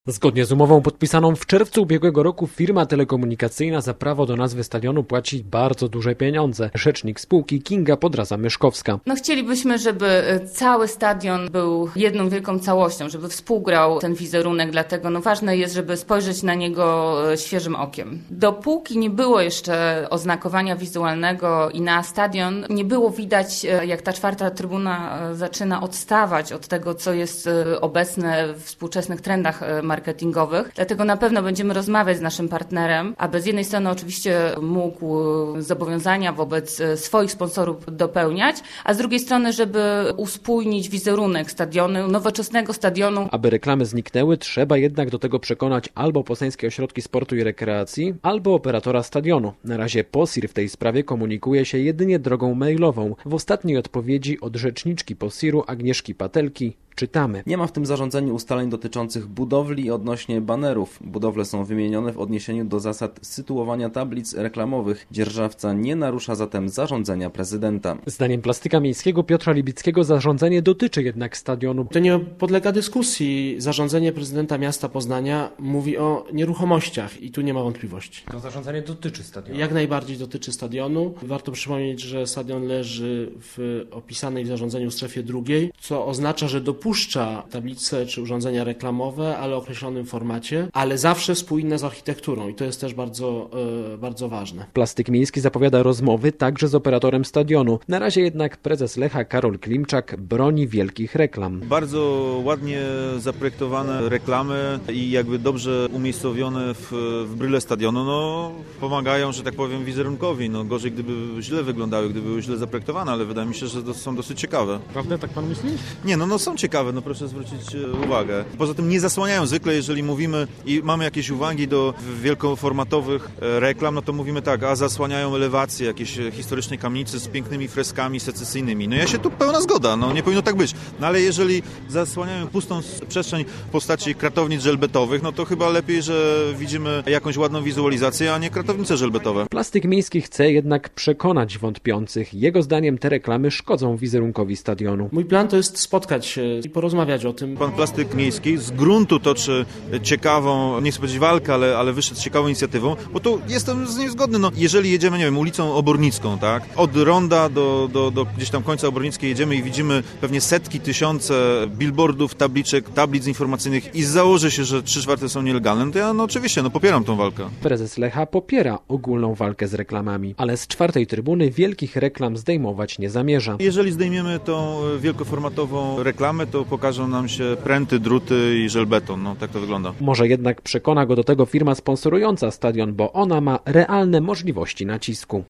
Zgodnie z umową podpisaną w czerwcu ubiegłego roku firma telekomunikacyjna za prawo do nazwy stadionu płaci bardzo duże pieniądze. Rzecznik spółki Kinga Podrazza-Myszkowska. Chcielibyśmy, żeby cały stadion był jedną wielką całością, żeby współgrał ten wizerunek, dlatego ważne jest, żeby spojrzeć na niego świeżym okiem. Dopóki nie było jeszcze oznakowania wizualnego i na stadion nie było widać, jak ta czwarta trybuna zaczyna odstawać od tego, co jest obecne w współczesnych trendach marketingowych. Dlatego na pewno będziemy rozmawiać z naszym partnerem, aby z jednej strony oczywiście mógł zobowiązania wobec swoich sponsorów dopełniać, a z drugiej strony, żeby uspójnić wizerunek stadionu, nowoczesnego stadionu. Aby reklamy zniknęły, trzeba jednak do tego przekonać albo Poznańskie Ośrodki Sportu i Rekreacji, albo operatora stadionu. Na razie POSIR w tej sprawie komunikuje się jedynie drogą mailową. W ostatniej odpowiedzi od rzeczniczki POSIR-u Agnieszki Patelki czytamy: Nie ma w tym zarządzeniu ustaleń dotyczących budowli odnośnie banerów. Budowle są wymienione w odniesieniu do zasad sytuowania tablic reklamowych. Dzierżawca nie narusza zatem zarządzenia prezydenta. Zdaniem plastyka miejskiego Piotra Libickiego zarządzenie dotyczy jednak stadionu. To nie podlega dyskusji. Zarządzenie prezydenta miasta Poznania mówi o nieruchomościach i tu nie ma wątpliwości. To zarządzenie dotyczy stadionu. Jak najbardziej dotyczy stadionu. Warto przypomnieć, że stadion leży w opisanej w zarządzeniu strefie drugiej, co oznacza, że dopuszcza tablice czy urządzenia reklamowe, ale o określonym formacie, ale zawsze spójne z architekturą i to jest też bardzo ważne. Plastyk miejski zapowiada rozmowy także z operatorem stadionu. Na razie jednak prezes Lecha Karol Klimczak broni wielkich reklam. Bardzo ładnie zaprojektowane reklamy i jakby dobrze umiejscowione w bryle stadionu, pomagają, że tak powiem, wizerunkowi. Gorzej, gdyby źle wyglądały, gdyby były źle zaprojektowane, ale wydaje mi się, że są dosyć ciekawe. Prawda, tak pan myśli? Nie, są ciekawe, proszę zwrócić uwagę. Poza tym nie zasłaniają zwykle, jeżeli mówimy i mamy jakieś uwagi do wielkoformatowych reklam, to mówimy tak, a zasłaniają elewacje jakiejś historycznej kamienicy z pięknymi freskami secesyjnymi. Ja się tu pełna zgoda, nie powinno tak być. Ale jeżeli zasłaniają pustą przestrzeń w postaci kratownic żelbetowych, to chyba lepiej, że widzimy jakąś ładną wizualizację, a nie kratownice żelbetowe. Plastyk miejski chce jednak przekonać wątpiących. Jego zdaniem te reklamy szkodzą wizerunkowi stadionu. Mój plan to jest spotkać się i porozmawiać o tym. Pan Plastyk Miejski z gruntu toczy ciekawą, nie chcę powiedzieć walkę, ale wyszedł z ciekawą inicjatywą, bo tu jestem z niej zgodny. Jeżeli jedziemy, ulicą Obornicką, tak? Od ronda do gdzieś tam końca Obornickiej jedziemy i widzimy pewnie setki, tysiące billboardów, tabliczek, tablic informacyjnych i założy się, że 3/4 są nielegalne, to ja oczywiście popieram tą walkę. Prezes Lecha popiera ogólną walkę z reklamami, ale z czwartej trybuny wielkich reklam zdejmować nie zamierza. Jeżeli zdejmiemy tą wielkoformatową reklamę, to pokażą nam się pręty, druty i żelbeton. Tak to wygląda. Może jednak przekona go do tego firma sponsorująca stadion, bo ona ma realne możliwości nacisku.